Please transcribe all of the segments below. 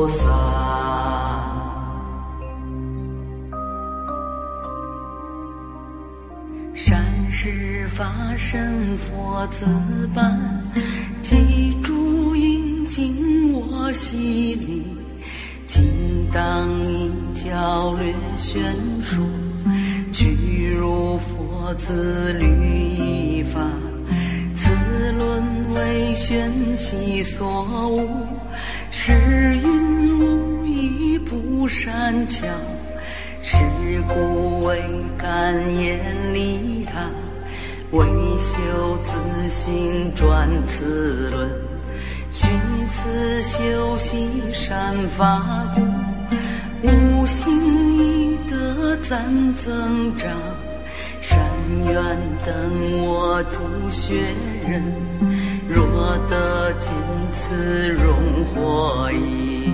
菩萨。善事发生佛自办，记住应进我心里，今当以教略宣说，去如佛自律一法，此论为宣习所悟，是云无一不善巧，是故为敢言利他，为修自心转此论，寻此修习善法故，无心以德暂增长，善愿等我诸学人，若得尽此荣获益。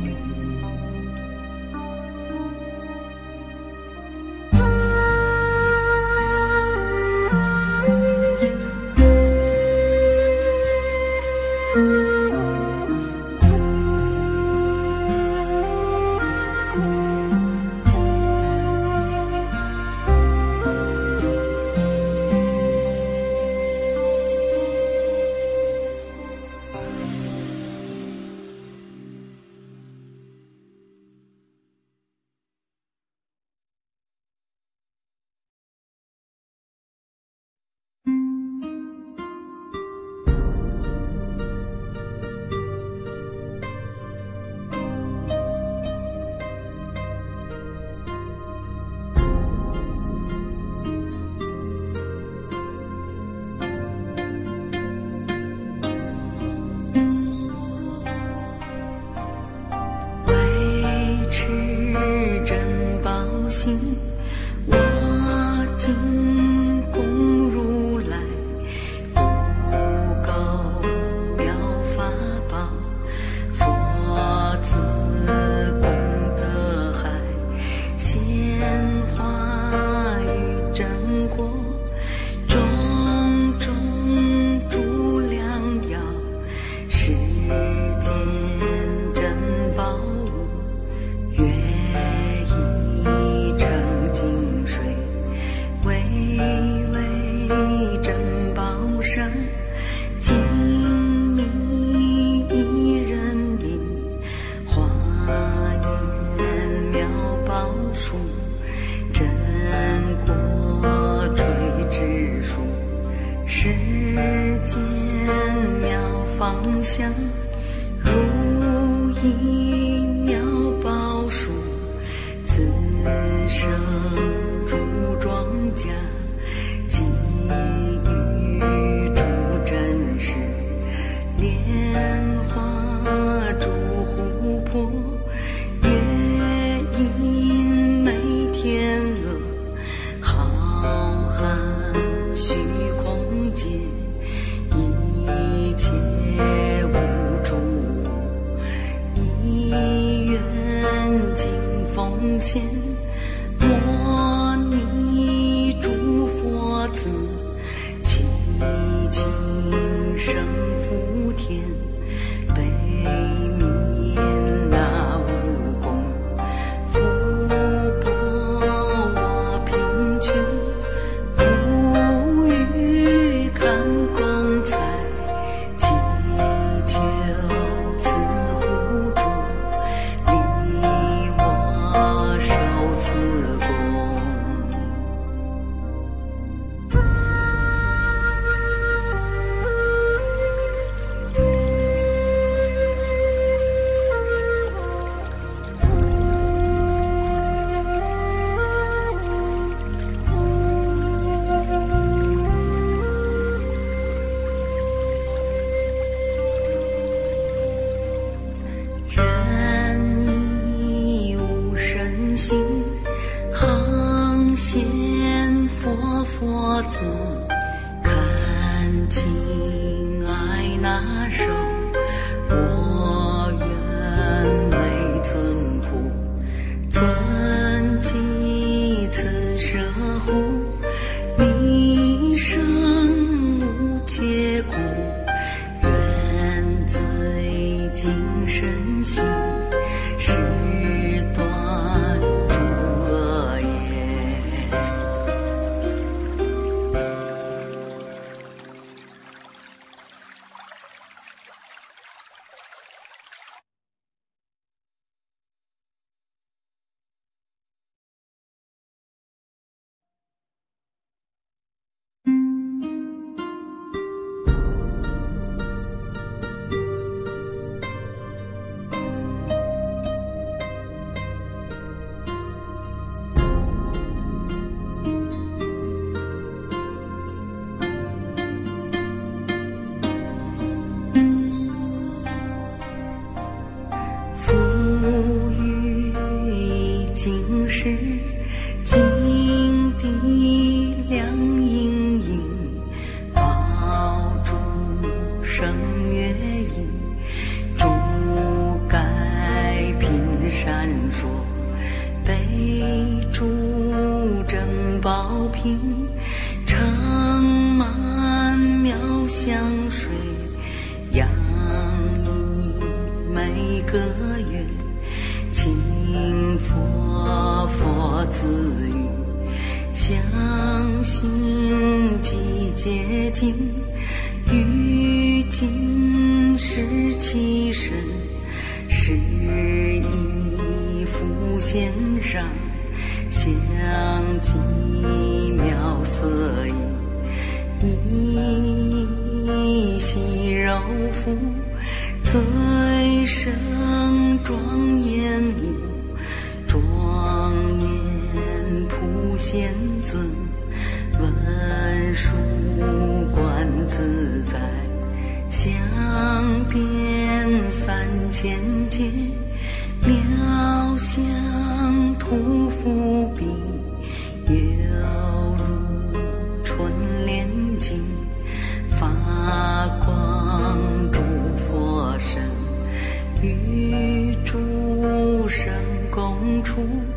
我今供如来不垢妙法宝，佛子功德海，鲜花与真果，种种诸良药，世间珍宝物，月以成净水，微微珍宝山，精密一人饮，华严妙宝树，真果垂枝树，世间妙芳香，如意妙宝树，此生诸庄稼，给予诸真实，莲花诸湖泊，月影美天鹅，浩瀚虚空界，一切无主物，一愿尽奉献，摩尼诸佛子，祈请生福田，悲悯那无功，福薄我贫穷，不欲看光彩，祈求慈护主，利我受此功。愿你无身心，航现佛子，看情爱那手，我愿为尊苦，尊其此舍护，离生无切苦，愿最精神心， 心事，金地亮莹莹，爆竹声乐音，竹盖屏闪烁，北竹珍宝瓶，盛满妙香水，洋溢每个月，请佛佛自语，相信即接近，于今是其身，是一幅线上，相极妙色意，一袭柔服，最胜庄严物，庄严普贤尊，文殊观自在，相遍3000界，妙相屠伏彼，犹如春莲境，发光诸佛身，与诸生共处，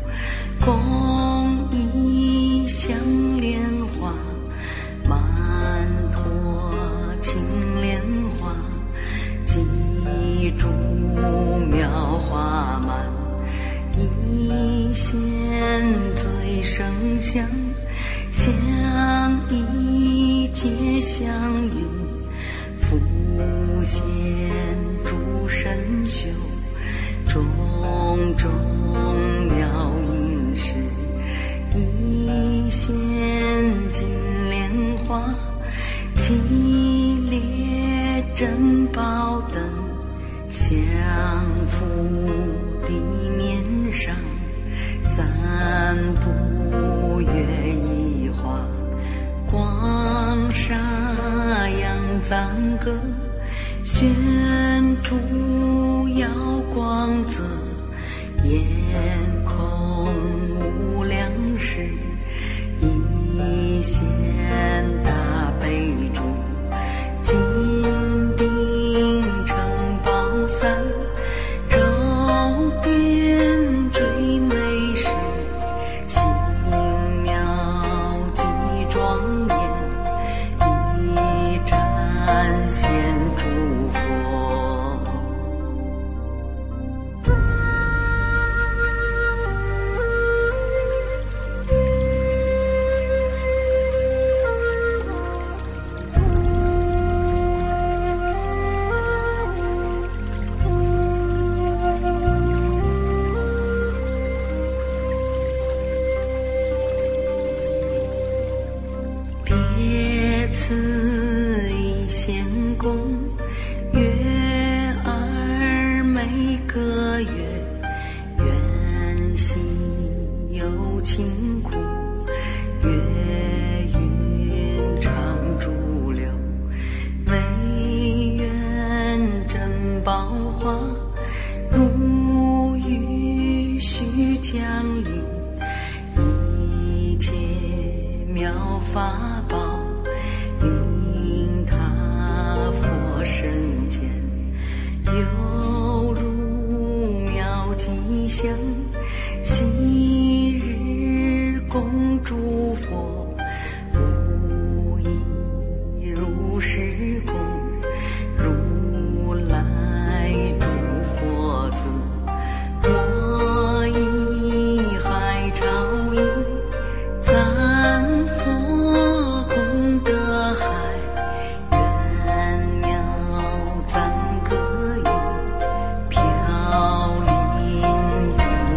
共一香莲花，曼陀青莲花，几株妙花满，一线最胜香，相依皆相应，复现诸神秀，种种妙音事，一线金莲花，七列珍宝灯，相覆地面上，三不月一花，光沙扬赞歌，宣诸耀光泽，眼空无量事，一线大悲珠，金顶城宝伞，周边追美事，心妙极庄严，一展现诸佛。别赐一仙宫，月儿每个月，愿兮有清苦，月云常驻留，唯愿珍宝花，如雨须将引，一切妙法宝，令他佛身间，犹如妙吉祥，昔日供诸佛，无一如是供，如来诸佛子，我以海潮音，赞佛功德海，圆妙赞歌语，飘零地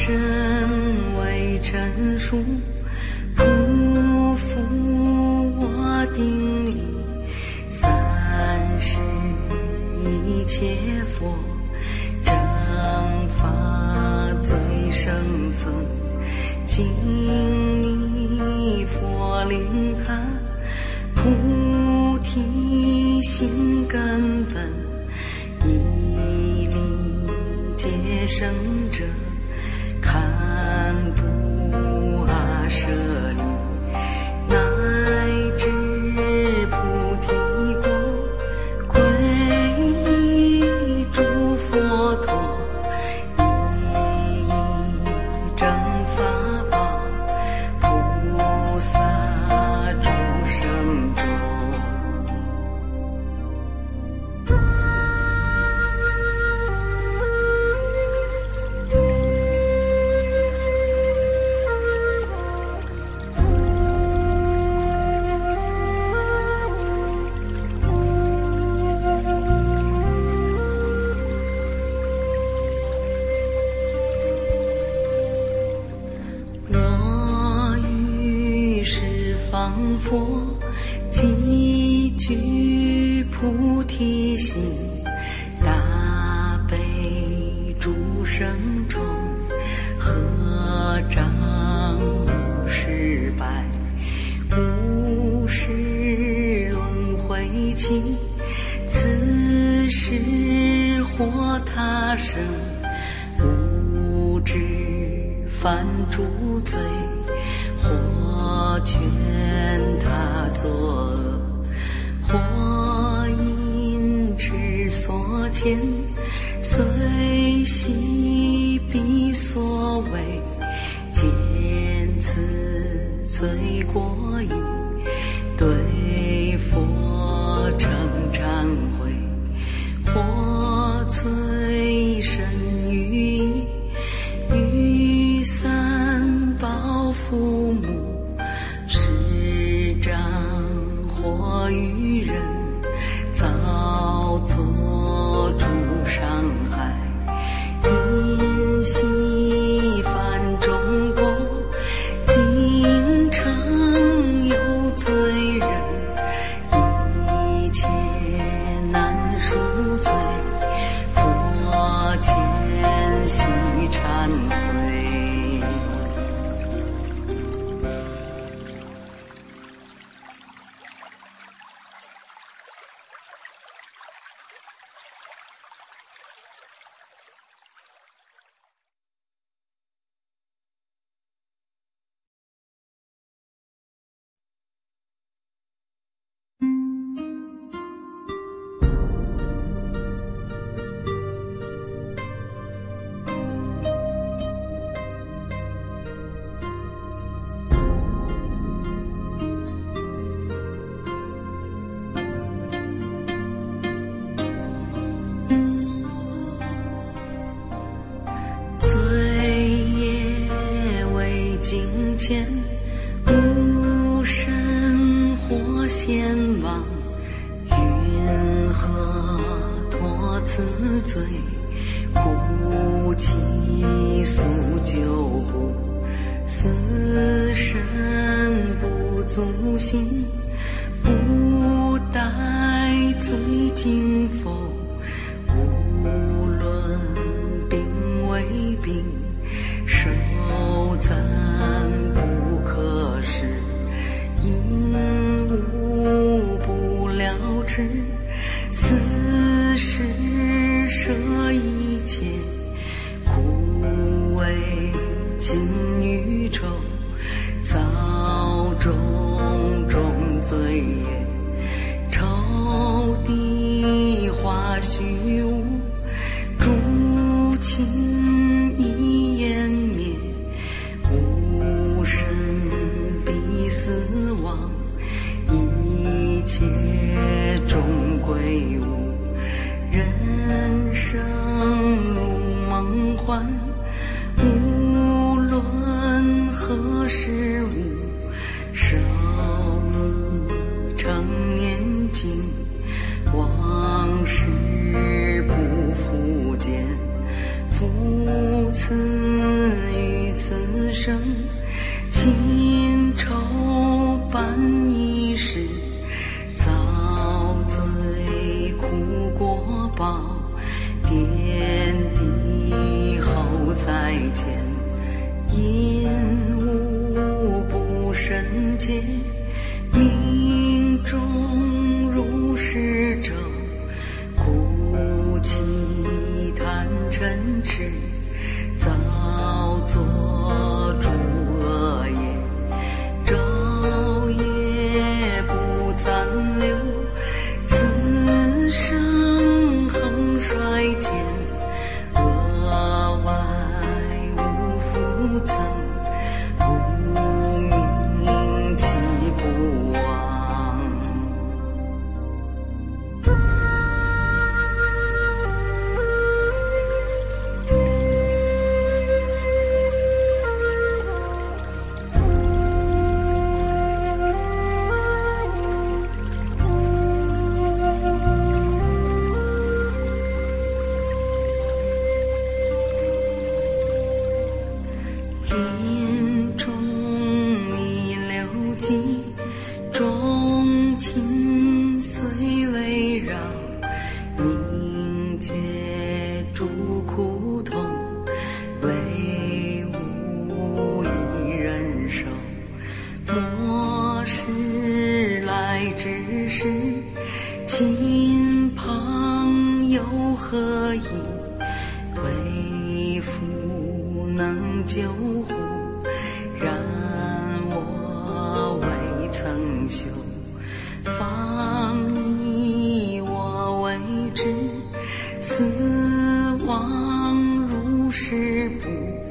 身为真书，匍匐我定力，三世一切佛，正法最胜僧，净理佛灵坛，菩提心根本，一力皆生者，堪布阿舍利，乃至菩提果，皈依诸佛陀，一正法宝，菩萨诸圣众。我于十方佛，积聚菩提心，大悲诸圣众，合掌50拜，无始轮回期，此世或他生，无知犯诸罪，或劝他作恶，或因痴所牵，随喜彼所为，见此罪过已，对佛称忏悔，或摧身于意，于三宝父母，师长或于人，造作诸伤害，因悉犯中国，今成有罪人，一切难赎罪，佛前悉忏悔。前无神或仙王，云何脱此罪？呼其诉救护，死生不足心，不待罪尽否？无论病为病，受赞不可视，因无不了之，死时舍一切，故为尽欲愁，造种种罪业，愁地化虚无，诸情一湮灭，无生必死亡，一切终归无，人生如梦幻，无论何时无，寿已成年尽，往事不复见，复此生，情仇伴一世，遭罪苦果报，点滴后再见，因无不深切，命中如是者，故其贪嗔痴，造作诸恶业，昼夜不暂留，此生恒衰减，额外无复增，无名其不亡。林中弥留迹，钟情虽围绕，宁觉诸苦痛，唯无一人受。末世来之时，亲朋有何益？为父能救护，然我未曾修，方以我为之，死亡如是不，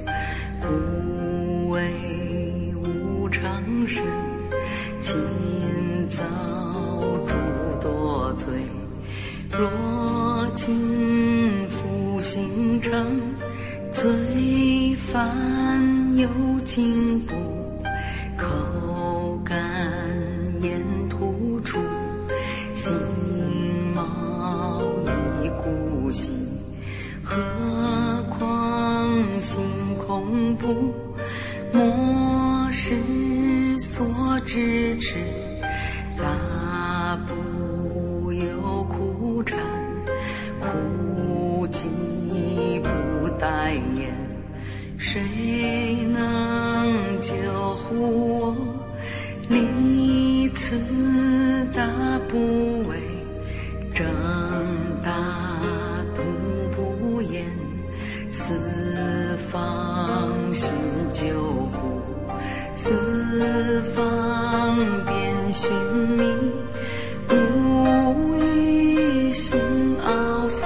故为无常身，今遭诸多罪。若今复行成，罪犯有情不，口干言吐出，形貌亦故稀，何况心恐怖，末世所支持，大不有苦缠，苦疾不待言，谁能救护我？离此大不为，正大度不言，四方寻救护，四方遍寻觅，无一心懊丧，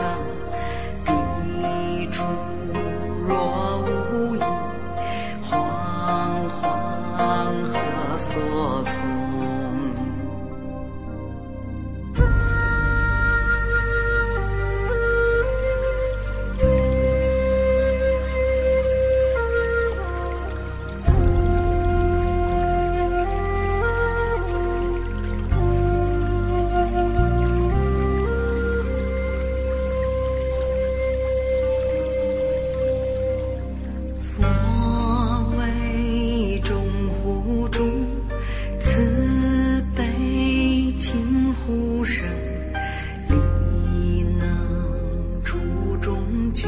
彼处若无益，惶惶何所从？佛为众护主，慈悲亲护身，力能出中居，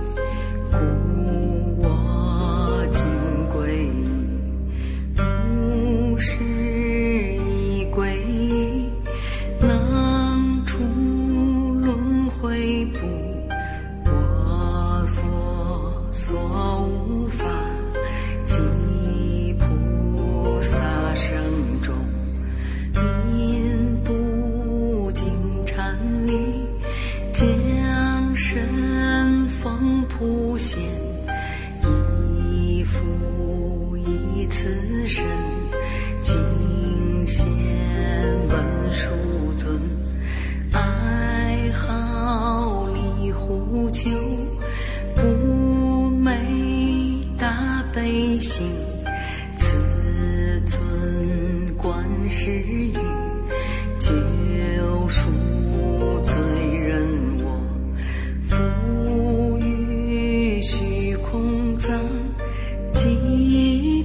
故我今归依，无事亦归依，能出轮回不，我佛所无法，即菩萨生中，因不尽禅理，将身奉普贤，依复以此身，敬献文殊尊，爱好离护求，不昧大悲心，此尊观世语，救赎罪人我，赋予虚空藏，即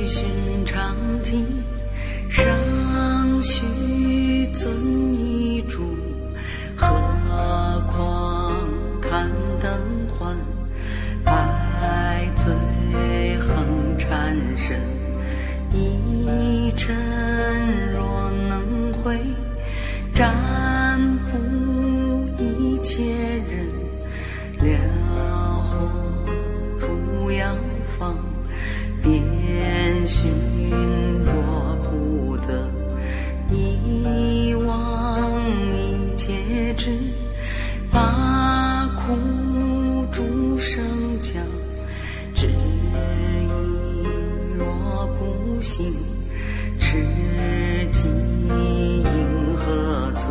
寻常迹，尚须遵遗嘱，何况看灯还？爱最恨缠身，一尘若能回，占卜一切人，辽火烛药放，遍寻若不得，一往一皆知，把苦诸生讲，知意若不信，痴己应何责？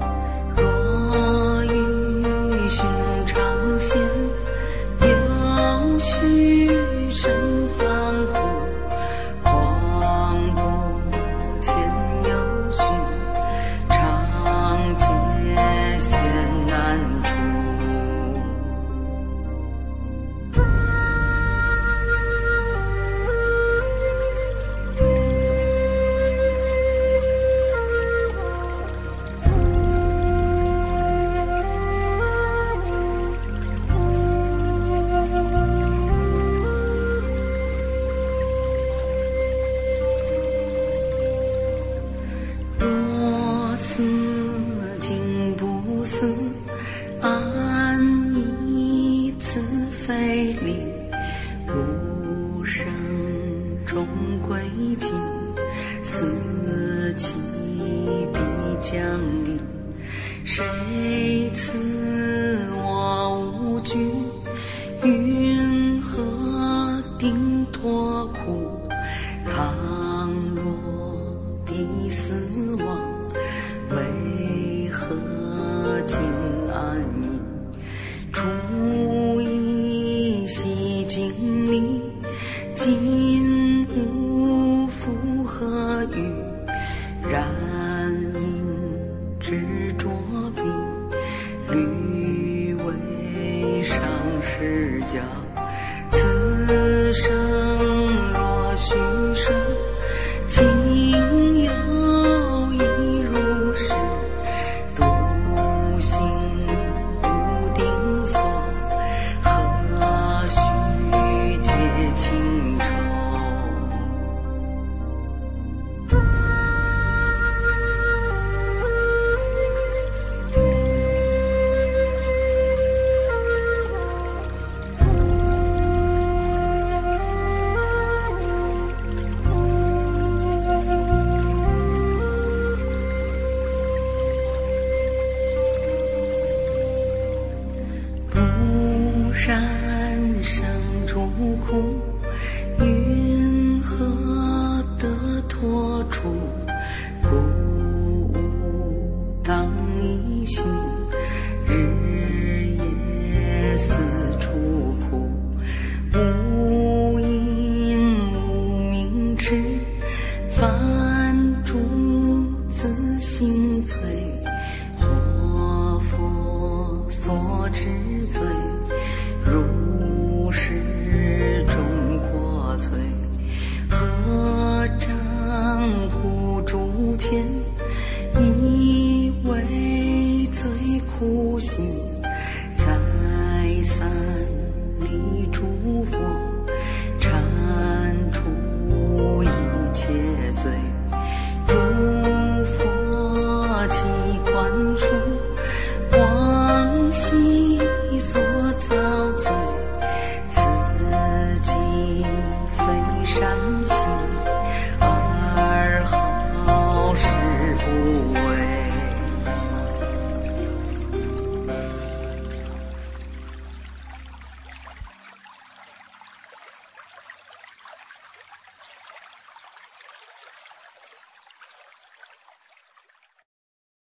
若遇寻常现，又须身防护，狂渡前有序，长街险难出。若思今不思，安逸此非礼，不生终归尽，思其必将临。谁赐我无惧？云何定脱苦？倘若必死亡，为何竟安逸？初一夕经历，今无复何语？然因执着彼，虑为上世教。此生若虚设，情有已如是，独行不定所，何须结情仇？不善生诸苦，